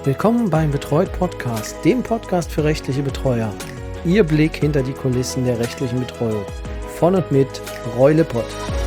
Willkommen beim Betreut Podcast, dem Podcast für rechtliche Betreuer. Ihr Blick hinter die Kulissen der rechtlichen Betreuung. Von und mit Roy Lippert.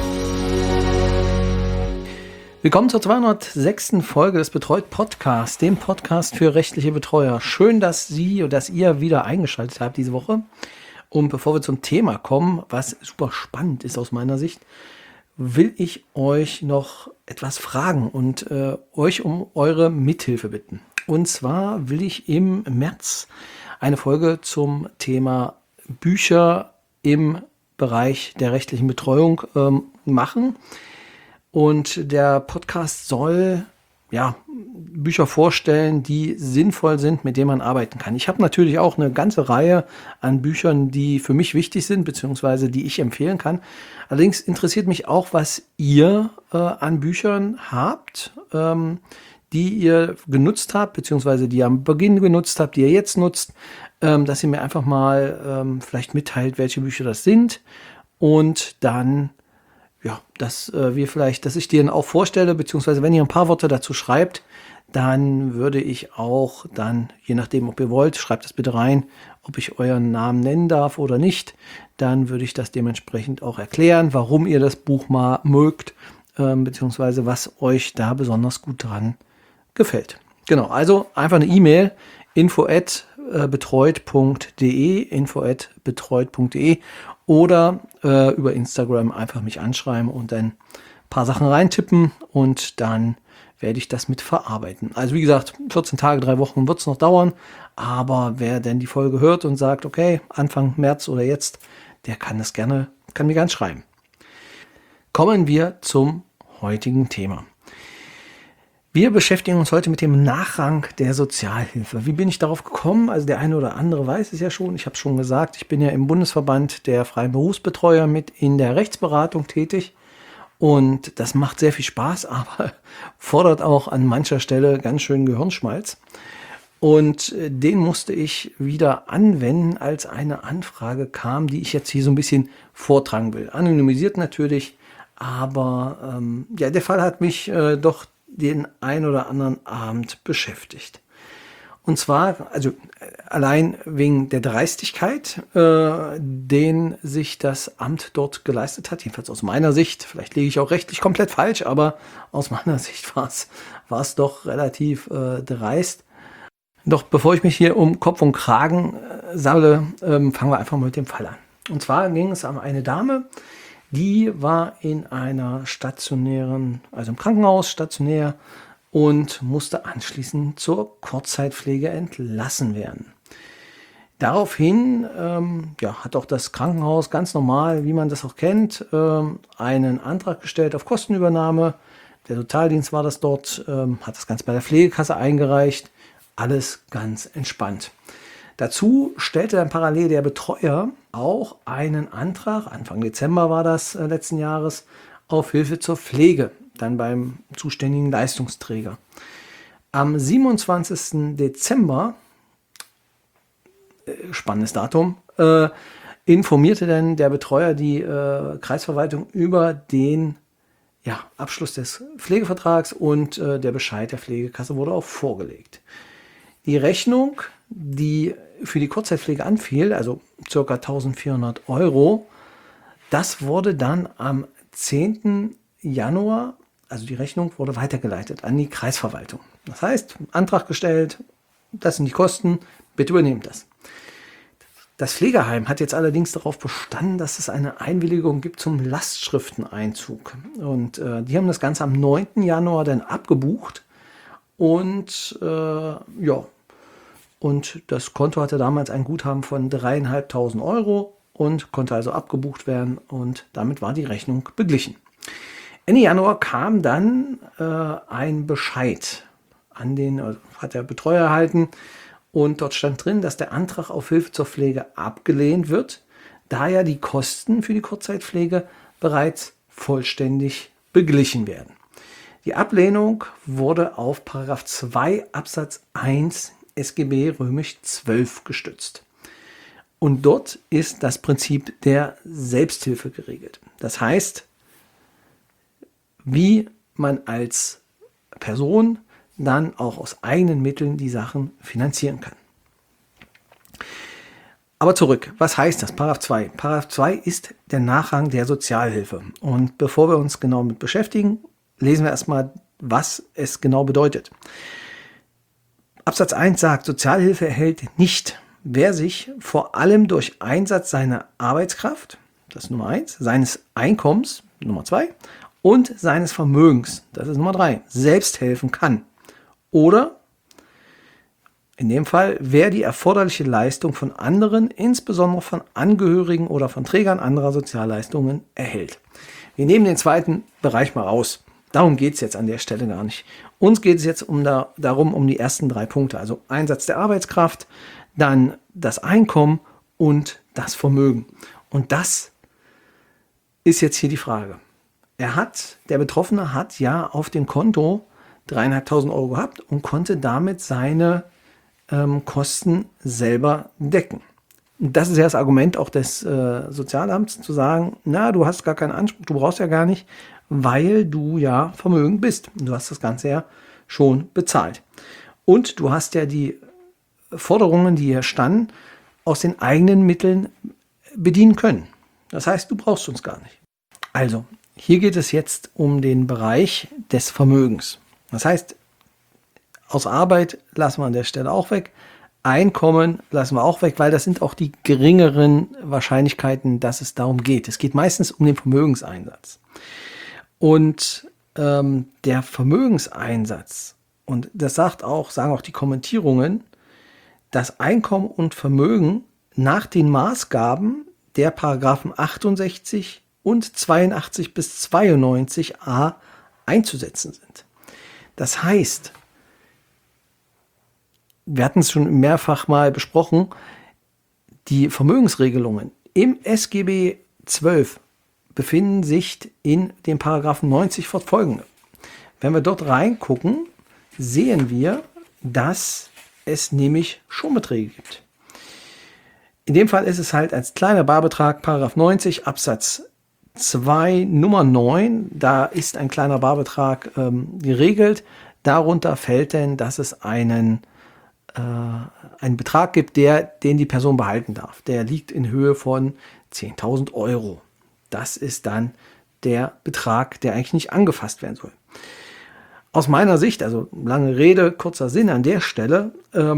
Willkommen zur 206. Folge des Betreut Podcasts, dem Podcast für rechtliche Betreuer. Schön, dass ihr wieder eingeschaltet habt diese Woche. Und bevor wir zum Thema kommen, was super spannend ist aus meiner Sicht, will ich euch noch etwas fragen und euch um eure Mithilfe bitten. Und zwar will ich im März eine Folge zum Thema Bücher im Bereich der rechtlichen Betreuung machen. Und der Podcast soll Bücher vorstellen, die sinnvoll sind, mit denen man arbeiten kann. Ich habe natürlich auch eine ganze Reihe an Büchern, die für mich wichtig sind, beziehungsweise die ich empfehlen kann. Allerdings interessiert mich auch, was ihr an Büchern habt, die ihr genutzt habt, beziehungsweise die ihr am Beginn genutzt habt, die ihr jetzt nutzt, dass ihr mir einfach mal vielleicht mitteilt, welche Bücher das sind und dann dass ich dir dann auch vorstelle, beziehungsweise wenn ihr ein paar Worte dazu schreibt, dann würde ich auch dann, je nachdem, ob ihr wollt, schreibt das bitte rein, ob ich euren Namen nennen darf oder nicht, dann würde ich das dementsprechend auch erklären, warum ihr das Buch mal mögt, beziehungsweise was euch da besonders gut dran gefällt. Genau, also einfach eine E-Mail, info@betreut.de oder über Instagram einfach mich anschreiben und dann ein paar Sachen reintippen und dann werde ich das mit verarbeiten. Also wie gesagt, 14 Tage, 3 Wochen wird es noch dauern, aber wer denn die Folge hört und sagt, okay, Anfang März oder jetzt, der kann mir gerne schreiben. Kommen wir zum heutigen Thema. Wir beschäftigen uns heute mit dem Nachrang der Sozialhilfe. Wie bin ich darauf gekommen? Also der eine oder andere weiß es ja schon. Ich habe schon gesagt, ich bin ja im Bundesverband der freien Berufsbetreuer mit in der Rechtsberatung tätig. Und das macht sehr viel Spaß, aber fordert auch an mancher Stelle ganz schön Gehirnschmalz. Und den musste ich wieder anwenden, als eine Anfrage kam, die ich jetzt hier so ein bisschen vortragen will. Anonymisiert natürlich, aber der Fall hat mich doch den ein oder anderen Abend beschäftigt. Und zwar, also allein wegen der Dreistigkeit, den sich das Amt dort geleistet hat, jedenfalls aus meiner Sicht, vielleicht liege ich auch rechtlich komplett falsch, aber aus meiner Sicht war es doch relativ dreist. Doch bevor ich mich hier um Kopf und Kragen sammle, fangen wir einfach mal mit dem Fall an. Und zwar ging es um eine Dame, die war in einer im Krankenhaus stationär und musste anschließend zur Kurzzeitpflege entlassen werden. Daraufhin hat auch das Krankenhaus ganz normal, wie man das auch kennt, einen Antrag gestellt auf Kostenübernahme. Der Sozialdienst war das dort, hat das Ganze bei der Pflegekasse eingereicht. Alles ganz entspannt. Dazu stellte dann parallel der Betreuer auch einen Antrag, Anfang Dezember war das letzten Jahres, auf Hilfe zur Pflege, dann beim zuständigen Leistungsträger. Am 27. Dezember, spannendes Datum, informierte dann der Betreuer die Kreisverwaltung über den Abschluss des Pflegevertrags und der Bescheid der Pflegekasse wurde auch vorgelegt. Die Rechnung, die für die Kurzzeitpflege anfiel, also ca. 1.400 €, das wurde dann am 10. Januar, also die Rechnung wurde weitergeleitet an die Kreisverwaltung. Das heißt, Antrag gestellt, das sind die Kosten, bitte übernehmt das. Das Pflegeheim hat jetzt allerdings darauf bestanden, dass es eine Einwilligung gibt zum Lastschrifteneinzug. Und die haben das Ganze am 9. Januar dann abgebucht. Und und das Konto hatte damals ein Guthaben von 3.500 € und konnte also abgebucht werden und damit war die Rechnung beglichen. Ende Januar kam dann ein Bescheid hat der Betreuer erhalten und dort stand drin, dass der Antrag auf Hilfe zur Pflege abgelehnt wird, da ja die Kosten für die Kurzzeitpflege bereits vollständig beglichen werden. Die Ablehnung wurde auf § 2 Absatz 1 SGB römisch 12 gestützt. Und dort ist das Prinzip der Selbsthilfe geregelt. Das heißt, wie man als Person dann auch aus eigenen Mitteln die Sachen finanzieren kann. Aber zurück, was heißt das? Paragraph 2. Paragraph 2 ist der Nachrang der Sozialhilfe. Und bevor wir uns genau mit beschäftigen, lesen wir erstmal, was es genau bedeutet. Absatz 1 sagt, Sozialhilfe erhält nicht, wer sich vor allem durch Einsatz seiner Arbeitskraft, das ist Nummer 1, seines Einkommens, Nummer 2, und seines Vermögens, das ist Nummer 3, selbst helfen kann. Oder in dem Fall, wer die erforderliche Leistung von anderen, insbesondere von Angehörigen oder von Trägern anderer Sozialleistungen, erhält. Wir nehmen den zweiten Bereich mal raus. Darum geht es jetzt an der Stelle gar nicht. Uns geht es jetzt darum, um die ersten 3 Punkte. Also Einsatz der Arbeitskraft, dann das Einkommen und das Vermögen. Und das ist jetzt hier die Frage. Der Betroffene hat ja auf dem Konto 3.500 Euro gehabt und konnte damit seine Kosten selber decken. Und das ist ja das Argument auch des Sozialamts, zu sagen, na, du hast gar keinen Anspruch, du brauchst ja gar nicht, weil du ja vermögend bist. Du hast das Ganze ja schon bezahlt. Und du hast ja die Forderungen, die hier standen, aus den eigenen Mitteln bedienen können. Das heißt, du brauchst uns gar nicht. Also, hier geht es jetzt um den Bereich des Vermögens. Das heißt, aus Arbeit lassen wir an der Stelle auch weg. Einkommen lassen wir auch weg, weil das sind auch die geringeren Wahrscheinlichkeiten, dass es darum geht. Es geht meistens um den Vermögenseinsatz. Und der Vermögenseinsatz, und das sagen auch die Kommentierungen, dass Einkommen und Vermögen nach den Maßgaben der Paragraphen 68 und 82 bis 92a einzusetzen sind. Das heißt, wir hatten es schon mehrfach mal besprochen, die Vermögensregelungen im SGB 12 befinden sich in den Paragraphen 90 fortfolgende. Wenn wir dort reingucken, sehen wir, dass es nämlich Schonbeträge gibt. In dem Fall ist es halt als kleiner Barbetrag, Paragraph 90 Absatz 2 Nummer 9, da ist ein kleiner Barbetrag geregelt. Darunter fällt denn, dass es einen Betrag gibt, den die Person behalten darf. Der liegt in Höhe von 10.000 Euro. Das ist dann der Betrag, der eigentlich nicht angefasst werden soll. Aus meiner Sicht, also lange Rede, kurzer Sinn an der Stelle,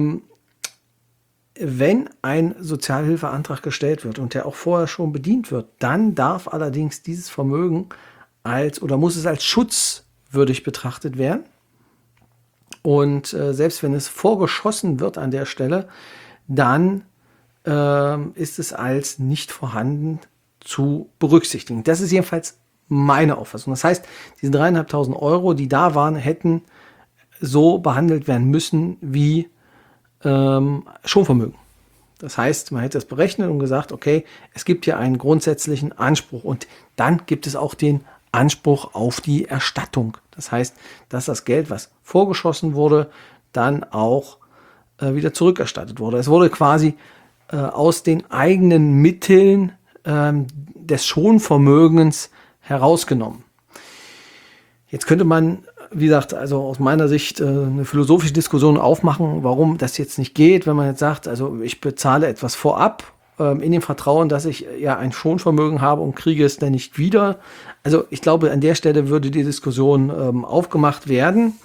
wenn ein Sozialhilfeantrag gestellt wird und der auch vorher schon bedient wird, dann darf allerdings dieses Vermögen muss es als schutzwürdig betrachtet werden. Und selbst wenn es vorgeschossen wird an der Stelle, dann ist es als nicht vorhanden zu berücksichtigen. Das ist jedenfalls meine Auffassung. Das heißt, diese 3.500 Euro, die da waren, hätten so behandelt werden müssen wie Schonvermögen. Das heißt, man hätte es berechnet und gesagt, okay, es gibt hier einen grundsätzlichen Anspruch und dann gibt es auch den Anspruch auf die Erstattung. Das heißt, dass das Geld, was vorgeschossen wurde, dann auch wieder zurückerstattet wurde. Es wurde quasi aus den eigenen Mitteln des Schonvermögens herausgenommen. Jetzt könnte man, wie gesagt, also aus meiner Sicht eine philosophische Diskussion aufmachen, warum das jetzt nicht geht, wenn man jetzt sagt, also ich bezahle etwas vorab, in dem Vertrauen, dass ich ja ein Schonvermögen habe und kriege es dann nicht wieder. Also ich glaube, an der Stelle würde die Diskussion aufgemacht werden.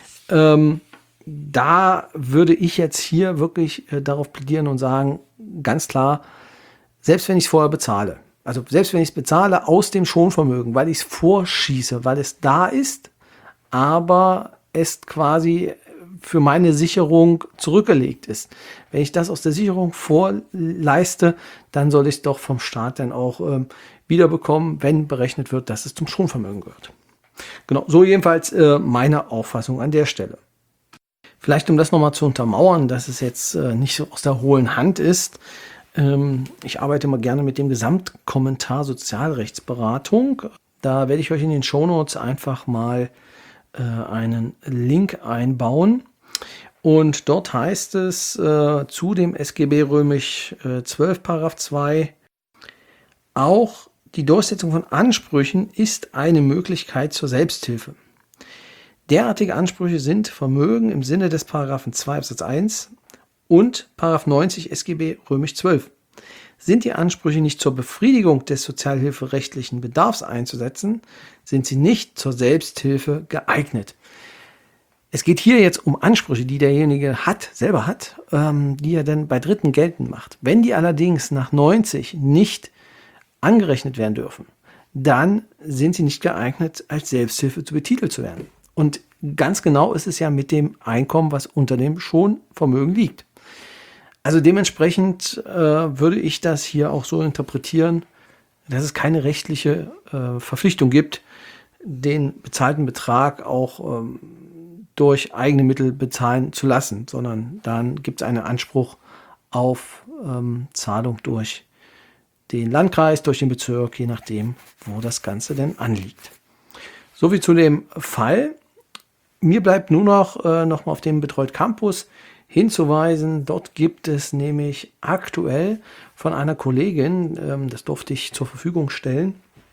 Da würde ich jetzt hier wirklich darauf plädieren und sagen, ganz klar, selbst wenn ich es vorher bezahle, also selbst wenn ich es bezahle aus dem Schonvermögen, weil ich es vorschieße, weil es da ist, aber es quasi für meine Sicherung zurückgelegt ist. Wenn ich das aus der Sicherung vorleiste, dann soll ich es doch vom Staat dann auch wiederbekommen, wenn berechnet wird, dass es zum Schonvermögen gehört. Genau, so jedenfalls meine Auffassung an der Stelle. Vielleicht, um das nochmal zu untermauern, dass es jetzt nicht so aus der hohlen Hand ist. Ich arbeite immer gerne mit dem Gesamtkommentar Sozialrechtsberatung. Da werde ich euch in den Shownotes einfach mal einen Link einbauen. Und dort heißt es zu dem SGB römisch 12 Paragraph 2, auch die Durchsetzung von Ansprüchen ist eine Möglichkeit zur Selbsthilfe. Derartige Ansprüche sind Vermögen im Sinne des Paragraphen 2 Absatz 1 und Paragraph 90 SGB römisch 12. Sind die Ansprüche nicht zur Befriedigung des sozialhilferechtlichen Bedarfs einzusetzen, sind sie nicht zur Selbsthilfe geeignet. Es geht hier jetzt um Ansprüche, die derjenige selber hat, die er dann bei Dritten geltend macht. Wenn die allerdings nach 90 nicht angerechnet werden dürfen, dann sind sie nicht geeignet, als Selbsthilfe betitelt zu werden. Und ganz genau ist es ja mit dem Einkommen, was unter dem Schonvermögen liegt. Also dementsprechend würde ich das hier auch so interpretieren, dass es keine rechtliche Verpflichtung gibt, den bezahlten Betrag auch durch eigene Mittel bezahlen zu lassen, sondern dann gibt es einen Anspruch auf Zahlung durch den Landkreis, durch den Bezirk, je nachdem, wo das Ganze denn anliegt. Soviel zu dem Fall. Mir bleibt nur noch mal auf den Betreut Campus hinzuweisen. Dort gibt es nämlich aktuell von einer Kollegin, das durfte ich zur Verfügung stellen,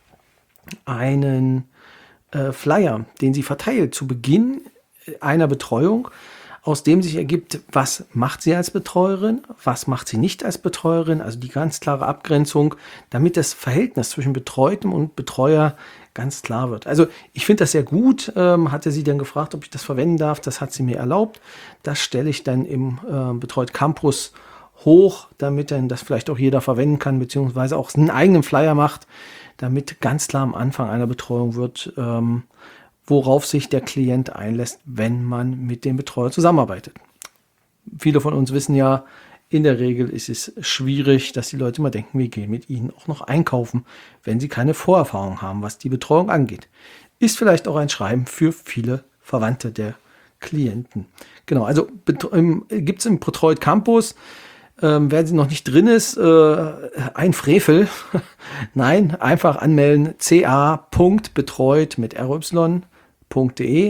einen Flyer, den sie verteilt zu Beginn einer Betreuung, aus dem sich ergibt, was macht sie als Betreuerin, was macht sie nicht als Betreuerin, also die ganz klare Abgrenzung, damit das Verhältnis zwischen Betreutem und Betreuer ganz klar wird. Also ich finde das sehr gut, hatte sie dann gefragt, ob ich das verwenden darf, das hat sie mir erlaubt. Das stelle ich dann im Betreut Campus hoch, damit dann das vielleicht auch jeder verwenden kann, beziehungsweise auch einen eigenen Flyer macht, damit ganz klar am Anfang einer Betreuung wird, worauf sich der Klient einlässt, wenn man mit dem Betreuer zusammenarbeitet. Viele von uns wissen ja, in der Regel ist es schwierig, dass die Leute immer denken, wir gehen mit ihnen auch noch einkaufen, wenn sie keine Vorerfahrung haben, was die Betreuung angeht. Ist vielleicht auch ein Schreiben für viele Verwandte der Klienten. Genau, also gibt es im Betreut Campus, wer noch nicht drin ist, ein Frevel. Nein, einfach anmelden, ca.betreut mit ry.de,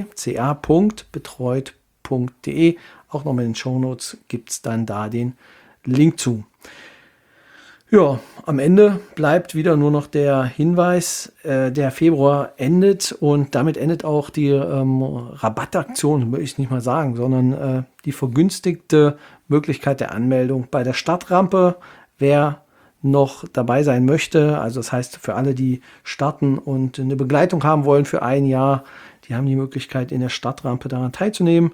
ca.betreut.de. Auch nochmal in den Shownotes gibt es dann da den Link zu. Ja, am Ende bleibt wieder nur noch der Hinweis, der Februar endet und damit endet auch die Rabattaktion, will ich nicht mal sagen, sondern die vergünstigte Möglichkeit der Anmeldung bei der Startrampe. Wer noch dabei sein möchte, also das heißt für alle, die starten und eine Begleitung haben wollen für ein Jahr, die haben die Möglichkeit in der Startrampe daran teilzunehmen.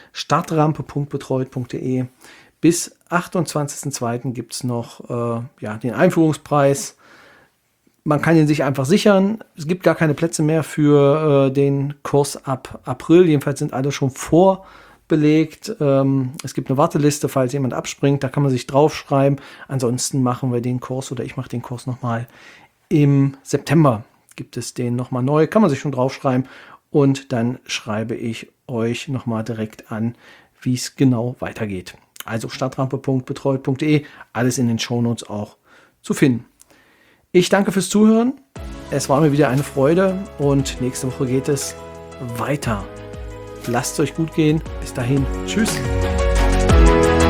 Startrampe.betreut.de. Bis 28.02. gibt es noch den Einführungspreis. Man kann ihn sich einfach sichern. Es gibt gar keine Plätze mehr für den Kurs ab April. Jedenfalls sind alle schon vorbelegt. Es gibt eine Warteliste, falls jemand abspringt. Da kann man sich draufschreiben. Ansonsten machen wir den Kurs oder ich mache den Kurs nochmal im September. Gibt es den nochmal neu. Kann man sich schon draufschreiben. Und dann schreibe ich euch nochmal direkt an, wie es genau weitergeht. Also startrampe.betreut.de, alles in den Shownotes auch zu finden. Ich danke fürs Zuhören. Es war mir wieder eine Freude und nächste Woche geht es weiter. Lasst es euch gut gehen. Bis dahin. Tschüss.